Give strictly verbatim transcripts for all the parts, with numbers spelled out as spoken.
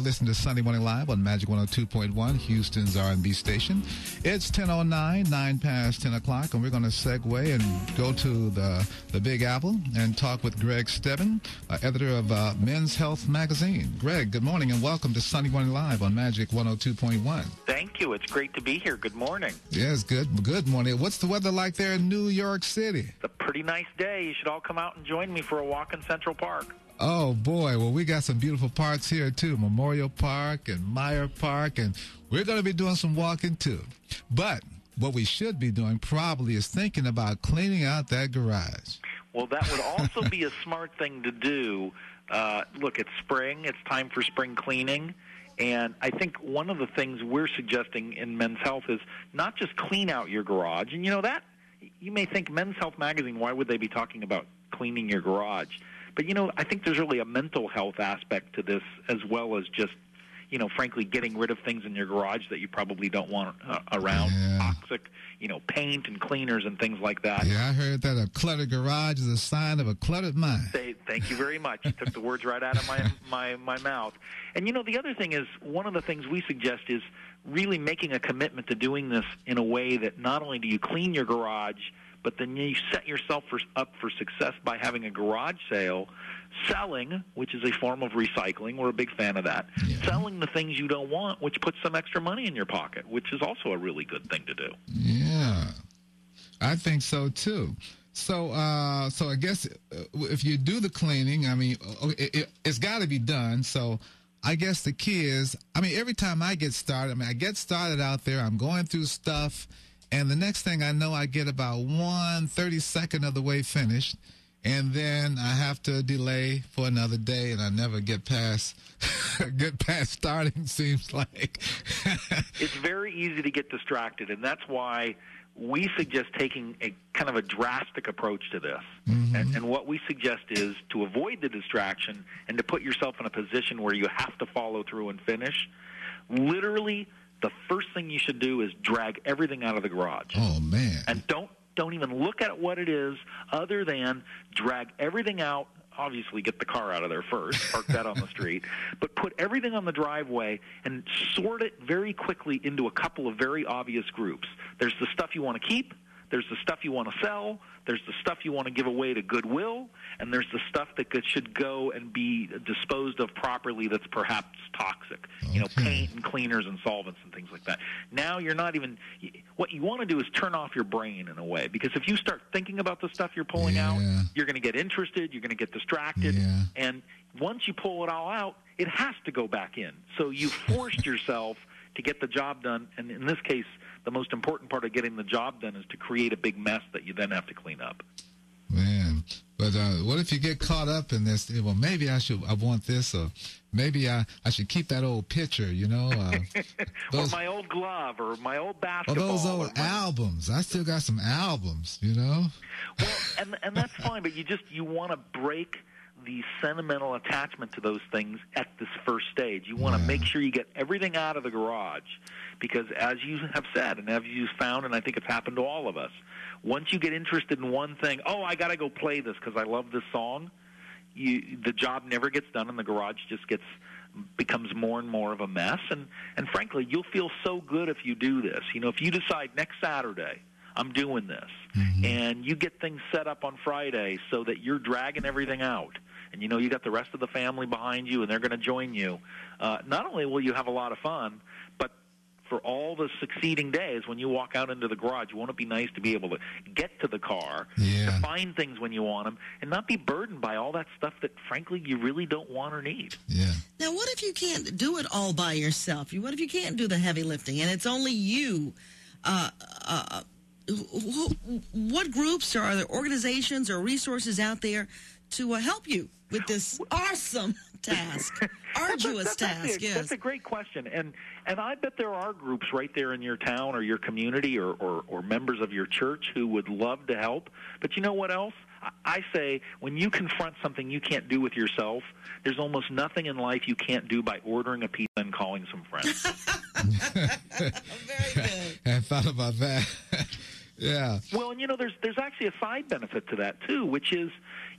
listening to Sunday Morning Live on Magic one oh two point one, Houston's R and B station. It's ten oh nine, nine past ten o'clock, and we're going to segue and go to the, the Big Apple and talk with Greg Stebbin, uh, editor of uh, Men's Health magazine. Greg, good morning and welcome to Sunday Morning Live on Magic one oh two point one. Thank you. It's great to be here. Good morning. Yes, good good morning. What's the weather like there in New York City? It's a pretty nice day. You should all come out and join me for a walk in Central Park. Oh, boy. Well, we got some beautiful parks here, too. Memorial Park and Meyer Park, and we're going to be doing some walking, too. But what we should be doing probably is thinking about cleaning out that garage. Well, that would also be a smart thing to do. Uh, look, it's spring. It's time for spring cleaning. And I think one of the things we're suggesting in Men's Health is not just clean out your garage. And, you know, that you may think Men's Health magazine, why would they be talking about cleaning your garage? But, you know, I think there's really a mental health aspect to this as well as just, you know, frankly, getting rid of things in your garage that you probably don't want uh, around, yeah. toxic, you know, paint and cleaners and things like that. Yeah, I heard that a cluttered garage is a sign of a cluttered mind. They, thank you very much. You took the words right out of my, my, my mouth. And, you know, the other thing is, one of the things we suggest is really making a commitment to doing this in a way that not only do you clean your garage, but then you set yourself for, up for success by having a garage sale, selling, which is a form of recycling. We're a big fan of that. Yeah. Selling the things you don't want, which puts some extra money in your pocket, which is also a really good thing to do. Yeah, I think so, too. So, uh, so I guess if you do the cleaning, I mean, it, it, it's got to be done. So I guess the key is, I mean, every time I get started, I mean, I get started out there, I'm going through stuff, and the next thing I know, I get about one thirty-second of the way finished, and then I have to delay for another day, and I never get past get past starting, seems like. It's very easy to get distracted, and that's why we suggest taking a kind of a drastic approach to this. Mm-hmm. And, and what we suggest is to avoid the distraction and to put yourself in a position where you have to follow through and finish. Literally, the first thing you should do is drag everything out of the garage. Oh, man. And don't don't even look at what it is other than drag everything out. Obviously, get the car out of there first, park that on the street, but put everything on the driveway and sort it very quickly into a couple of very obvious groups. There's the stuff you want to keep, there's the stuff you want to sell, there's the stuff you want to give away to Goodwill, and there's the stuff that could, should go and be disposed of properly that's perhaps toxic. Okay. You know, paint and cleaners and solvents and things like that. Now you're not even – what you want to do is turn off your brain in a way, because if you start thinking about the stuff you're pulling yeah. out, you're going to get interested, you're going to get distracted, yeah. and once you pull it all out, it has to go back in. So you forced yourself to get the job done, and in this case – the most important part of getting the job done is to create a big mess that you then have to clean up. Man, but uh, what if you get caught up in this? Well, maybe I should. I want this, or maybe I, I should keep that old picture. You know, uh, those, or my old glove, or my old basketball. Or those old my, albums. I still got some albums. You know. Well, and and that's fine, but you just you want to break the sentimental attachment to those things at this first stage. You want to yeah. make sure you get everything out of the garage, because as you have said and as you've found, and I think it's happened to all of us, once you get interested in one thing, oh, I got to go play this because I love this song, you, the job never gets done, and the garage just gets becomes more and more of a mess. And, and frankly, you'll feel so good if you do this. You know, if you decide next Saturday, I'm doing this, mm-hmm. and you get things set up on Friday so that you're dragging everything out, and you know you got the rest of the family behind you and they're going to join you, uh, not only will you have a lot of fun, but for all the succeeding days when you walk out into the garage, won't it be nice to be able to get to the car, yeah. to find things when you want them, and not be burdened by all that stuff that, frankly, you really don't want or need. Yeah. Now, what if you can't do it all by yourself? What if you can't do the heavy lifting and it's only you? Uh, uh, what groups or are there organizations or resources out there to uh, help you with this awesome task, arduous that's a, that's task? A, yes, that's a great question, and and I bet there are groups right there in your town or your community or, or, or members of your church who would love to help. But you know what else? I say when you confront something you can't do with yourself, there's almost nothing in life you can't do by ordering a pizza and calling some friends. Very good. I thought about that. Yeah. Well, and you know, there's there's actually a side benefit to that too, which is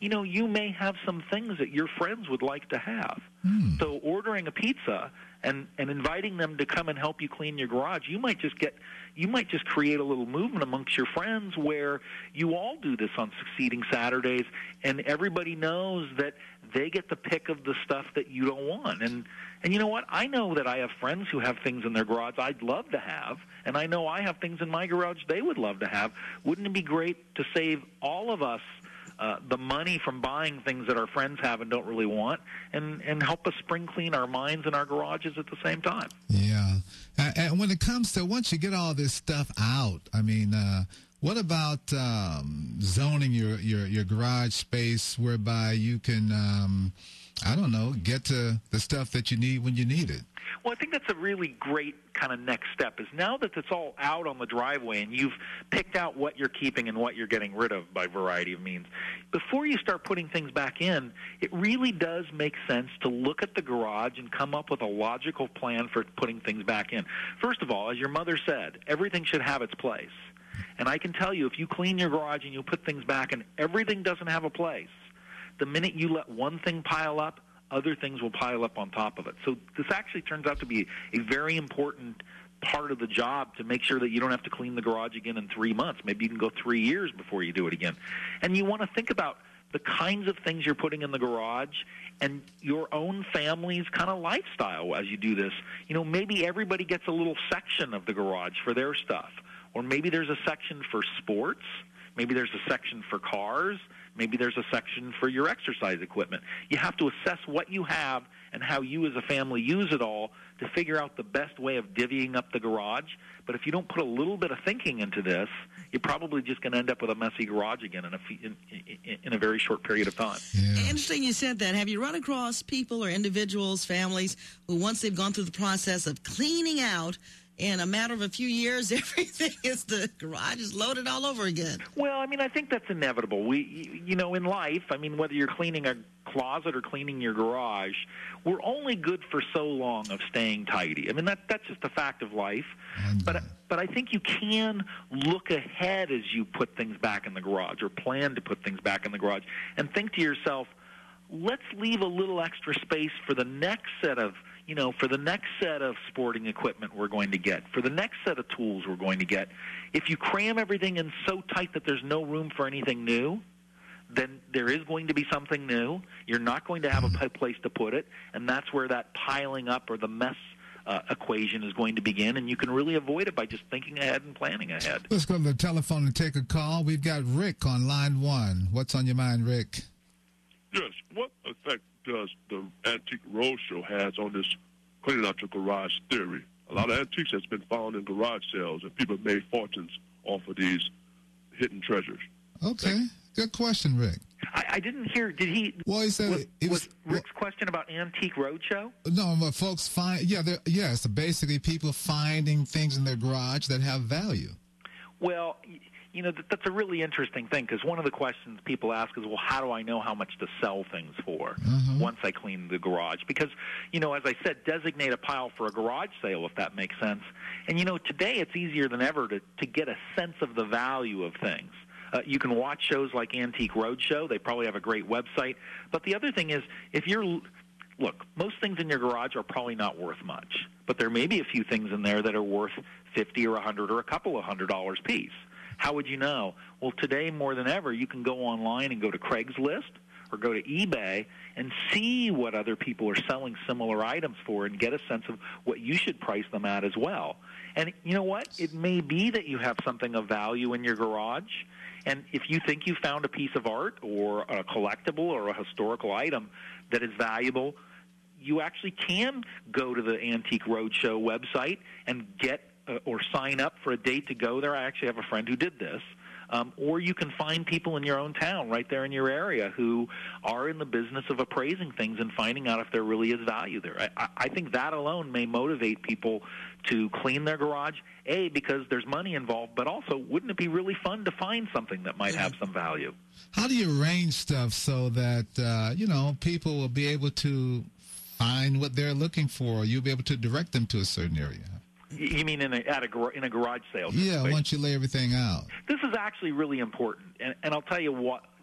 you know, you may have some things that your friends would like to have. Hmm. So ordering a pizza and, and inviting them to come and help you clean your garage, you might just get, you might just create a little movement amongst your friends where you all do this on succeeding Saturdays, and everybody knows that they get the pick of the stuff that you don't want. And and you know what? I know that I have friends who have things in their garage I'd love to have, and I know I have things in my garage they would love to have. Wouldn't it be great to save all of us uh, the money from buying things that our friends have and don't really want, and, and help us spring clean our minds and our garages at the same time? Yeah. Uh, and when it comes to, once you get all this stuff out, I mean, uh, what about um, zoning your, your, your garage space whereby you can, um, I don't know, get to the stuff that you need when you need it? Well, I think that's a really great kind of next step, is now that it's all out on the driveway and you've picked out what you're keeping and what you're getting rid of by variety of means, before you start putting things back in, it really does make sense to look at the garage and come up with a logical plan for putting things back in. First of all, as your mother said, everything should have its place. And I can tell you, if you clean your garage and you put things back and everything doesn't have a place, the minute you let one thing pile up, other things will pile up on top of it. So this actually turns out to be a very important part of the job, to make sure that you don't have to clean the garage again in three months. Maybe you can go three years before you do it again. And you want to think about the kinds of things you're putting in the garage and your own family's kind of lifestyle as you do this. You know, maybe everybody gets a little section of the garage for their stuff. Or maybe there's a section for sports. Maybe there's a section for cars. Maybe there's a section for your exercise equipment. You have to assess what you have and how you as a family use it all to figure out the best way of divvying up the garage. But if you don't put a little bit of thinking into this, you're probably just going to end up with a messy garage again in a, in, in, in a very short period of time. Yeah. Interesting you said that. Have you run across people or individuals, families, who once they've gone through the process of cleaning out, in a matter of a few years, everything is, the garage is loaded all over again? Well, I mean, I think that's inevitable. We, you know, in life, I mean, whether you're cleaning a closet or cleaning your garage, we're only good for so long of staying tidy. I mean, that that's just a fact of life. And, But but I think you can look ahead as you put things back in the garage, or plan to put things back in the garage, and think to yourself, let's leave a little extra space for the next set of, you know, for the next set of sporting equipment we're going to get, for the next set of tools we're going to get. If you cram everything in so tight that there's no room for anything new, then there is going to be something new. You're not going to have a place to put it, and that's where that piling up or the mess uh, equation is going to begin, and you can really avoid it by just thinking ahead and planning ahead. Let's go to the telephone and take a call. We've got Rick on line one. What's on your mind, Rick? Yes. What effect does the Antique Roadshow has on this cleaning out your garage theory? A lot of antiques has been found in garage sales, and people have made fortunes off of these hidden treasures. Okay. Good question, Rick. I, I didn't hear, did he, Well, he said was, it was was, Rick's question about Antique Roadshow? no, but folks find, yeah, they're- yes, basically people finding things in their garage that have value. Well, y- you know, that, that's a really interesting thing, because one of the questions people ask is, well, how do I know how much to sell things for Mhm. once I clean the garage? Because, you know, as I said, designate a pile for a garage sale, if that makes sense. And, you know, today it's easier than ever to, to get a sense of the value of things. Uh, you can watch shows like Antique Roadshow. They probably have a great website. But the other thing is, if you're look, most things in your garage are probably not worth much, but there may be a few things in there that are worth fifty or a hundred or a couple of hundred dollars piece. How would you know? Well, today more than ever, you can go online and go to Craigslist or go to eBay and see what other people are selling similar items for and get a sense of what you should price them at as well. And you know what? It may be that you have something of value in your garage, and if you think you found a piece of art or a collectible or a historical item that is valuable, you actually can go to the Antique Roadshow website and get uh, or sign up for a date to go there. I actually have a friend who did this. Um, or you can find people in your own town right there in your area who are in the business of appraising things and finding out if there really is value there. I, I think that alone may motivate people to clean their garage, A, because there's money involved, but also wouldn't it be really fun to find something that might have some value? How do you arrange stuff so that, uh, you know, people will be able to find what they're looking for? You'll be able to direct them to a certain area. You mean in a, at a gar- in a garage sale? Yeah, situation? once you lay everything out. This is actually really important, and, and I'll tell you what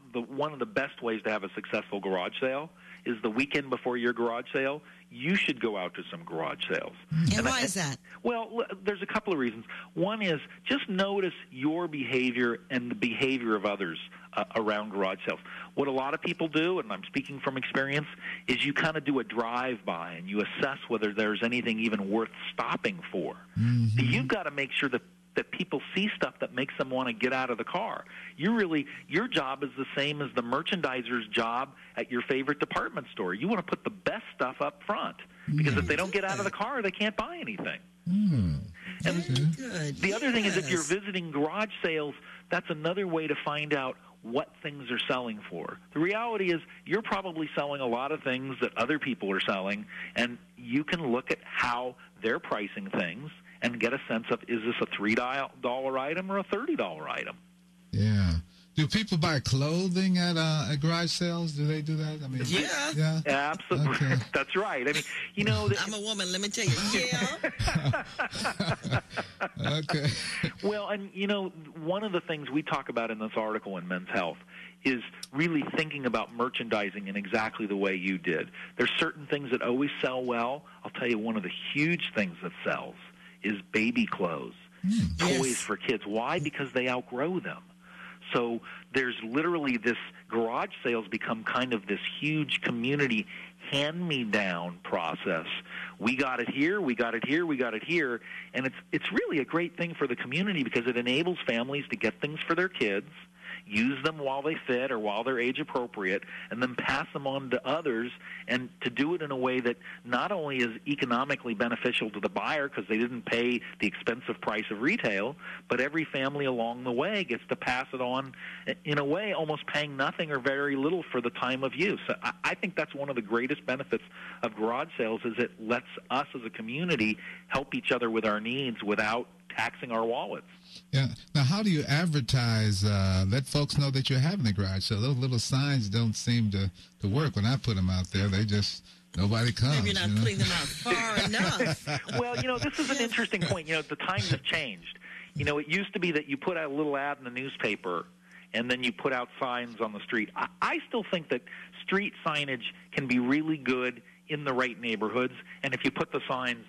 the one of the best ways to have a successful garage sale is the weekend before your garage sale. You should go out to some garage sales. And, and why I, is that? Well, l- there's a couple of reasons. One is just notice your behavior and the behavior of others uh, around garage sales. What a lot of people do, and I'm speaking from experience, is you kind of do a drive-by and you assess whether there's anything even worth stopping for. Mm-hmm. You've got to make sure that that people see stuff that makes them want to get out of the car. You really, your job is the same as the merchandiser's job at your favorite department store. You want to put the best stuff up front, because if they don't get out of the car, they can't buy anything. Mm. And Very good. the other thing is, if you're Yes. visiting garage sales, that's another way to find out what things are selling for. The reality is you're probably selling a lot of things that other people are selling, and you can look at how they're pricing things and get a sense of, is this a three dollar item or a thirty dollar item? Yeah. Do people buy clothing at uh, at garage sales? Do they do that? I mean, Yeah. yeah. Absolutely. Okay. That's right. I mean, you know, I'm a woman, let me tell you. Yeah. Okay. well, and you know, one of the things we talk about in this article in Men's Health is really thinking about merchandising in exactly the way you did. There's certain things that always sell well. I'll tell you, one of the huge things that sells is baby clothes, Mm. toys Yes. for kids. Why? Because they outgrow them. So there's literally this garage sales become kind of this huge community hand-me-down process. We got it here, we got it here, we got it here, and it's it's really a great thing for the community because it enables families to get things for their kids, use them while they fit or while they're age appropriate, and then pass them on to others, and to do it in a way that not only is economically beneficial to the buyer because they didn't pay the expensive price of retail, but every family along the way gets to pass it on in a way almost paying nothing or very little for the time of use. I, I think that's one of the greatest benefits of garage sales, is it lets us as a community help each other with our needs without taxing our wallets. Yeah. Now, how do you advertise? Uh, let folks know that you're having a garage sale. Those little signs don't seem to, to work when I put them out there. They just, nobody comes. Maybe you're not you know? putting them out far enough. Well, you know, this is an interesting point. You know, the times have changed. You know, it used to be that you put out a little ad in the newspaper and then you put out signs on the street. I, I still think that street signage can be really good in the right neighborhoods, and if you put the signs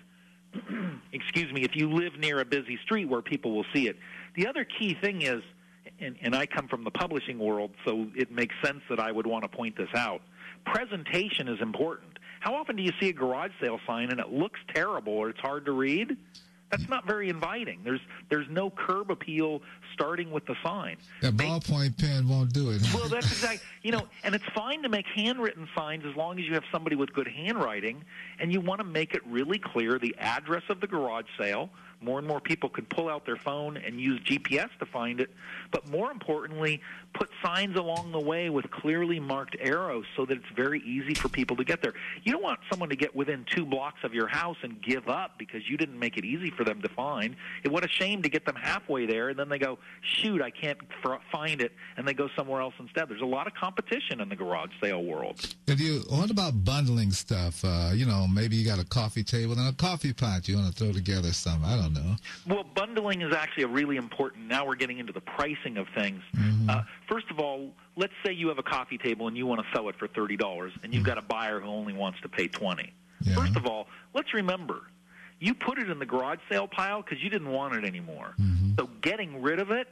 excuse me, if you live near a busy street where people will see it. The other key thing is, and, and I come from the publishing world, so it makes sense that I would want to point this out, presentation is important. How often do you see a garage sale sign and it looks terrible or it's hard to read? That's not very inviting. There's there's no curb appeal starting with the sign. That Make- ballpoint pen won't do it. well, that's exactly, you know, and it's fine to make handwritten signs as long as you have somebody with good handwriting, and you want to make it really clear the address of the garage sale. More and more people can pull out their phone and use G P S to find it, but more importantly, put signs along the way with clearly marked arrows so that it's very easy for people to get there. You don't want someone to get within two blocks of your house and give up because you didn't make it easy for them to find. It, what a shame to get them halfway there, and then they go, shoot, I can't f- find it, and they go somewhere else instead. There's a lot of competition in the garage sale world. If you, what about bundling stuff? Uh, you know, maybe you got a coffee table and a coffee pot. You want to throw together something. I don't know. Well, bundling is actually a really important. Now we're getting into the pricing of things. Mm-hmm. Uh, first of all, let's say you have a coffee table and you want to sell it for thirty dollars, and you've got a buyer who only wants to pay twenty dollars. Yeah. First of all, let's remember, you put it in the garage sale pile because you didn't want it anymore. Mm-hmm. So getting rid of it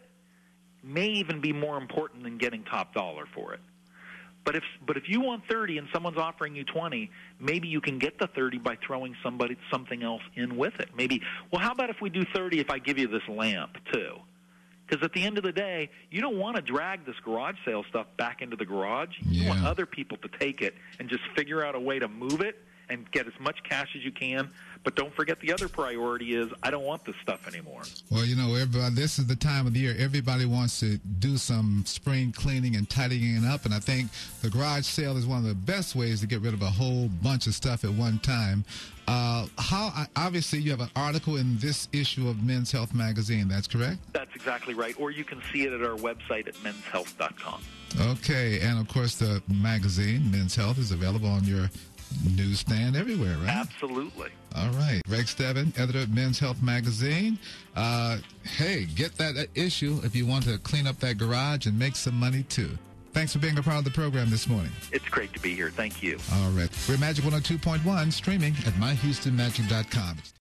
may even be more important than getting top dollar for it. But if but if you want thirty and someone's offering you twenty, maybe you can get the thirty by throwing somebody something else in with it. Maybe, well, how about if we do thirty if I give you this lamp too? Because at the end of the day, you don't want to drag this garage sale stuff back into the garage. You Yeah. want other people to take it and just figure out a way to move it and get as much cash as you can. But don't forget the other priority is, I don't want this stuff anymore. Well, you know, everybody, this is the time of the year. Everybody wants to do some spring cleaning and tidying up, and I think the garage sale is one of the best ways to get rid of a whole bunch of stuff at one time. Uh, how obviously you have an article in this issue of Men's Health magazine. That's correct? That's exactly right. Or you can see it at our website at mens health dot com. Okay, and of course the magazine, Men's Health, is available on your newsstand everywhere, right? Absolutely. All right. Greg Stebbin, editor of Men's Health magazine. Uh, hey, get that issue if you want to clean up that garage and make some money, too. Thanks for being a part of the program this morning. It's great to be here. Thank you. All right. We're Magic one oh two point one, streaming at my houston magic dot com.